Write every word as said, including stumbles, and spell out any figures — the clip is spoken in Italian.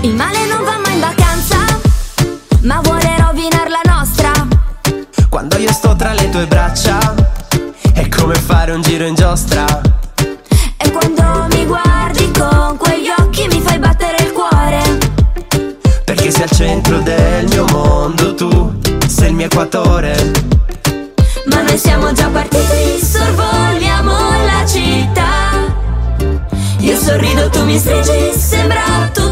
Il male non va mai in vacanza, ma vuole rovinar la nostra. Quando io sto tra le tue braccia è come fare un giro in giostra. E quando mi guardi con quegli occhi mi fai battere il cuore. Perché sei al centro del mio mondo, tu sei il mio equatore. Ma noi siamo già partiti, sorvoliamo la città. Io sorrido, tu mi stringi, sembra tu